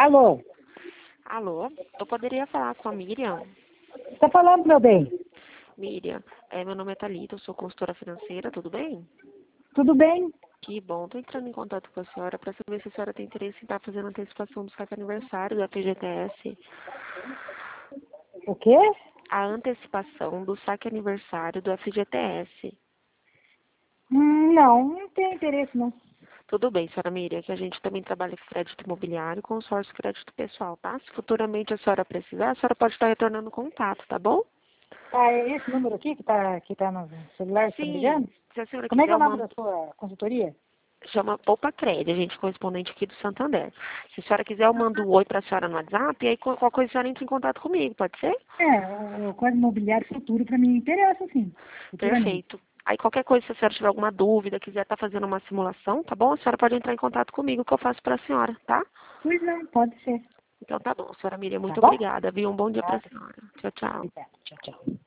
Alô, Alô, eu poderia falar com a Miriam? tá falando, meu bem? Miriam, meu nome é Thalita, eu sou consultora financeira, tudo bem? Tudo bem? Que bom, estou entrando em contato com a senhora para saber se a senhora tem interesse em estar fazendo a antecipação do saque aniversário da FGTS. O quê? A antecipação do saque aniversário do FGTS. Não tenho interesse, não. Tudo bem, senhora Miriam, que a gente também trabalha com crédito imobiliário e consórcio crédito pessoal, tá? Se futuramente a senhora precisar, a senhora pode estar retornando contato, tá bom? Ah, é esse número aqui que tá no celular, você tá me Sim, ligando? se a senhora Como é quiser, que é o eu nome mando. da sua consultoria? Chama Poupa-Cred, a gente é correspondente aqui do Santander. Se a senhora quiser, eu mando um oi para a senhora no WhatsApp e aí qualquer coisa a senhora entra em contato comigo, pode ser? O Código Imobiliário Futuro para mim interessa, sim. Futuramente. Perfeito. Aí qualquer coisa, se a senhora tiver alguma dúvida, quiser estar fazendo uma simulação, tá bom? A senhora pode entrar em contato comigo que eu faço para a senhora, tá? Pois não, pode ser. Então tá bom, senhora Miriam, Tá muito bom? obrigada, viu? Um bom dia para a Nada. senhora. Tchau, tchau. Obrigada. Tchau, tchau.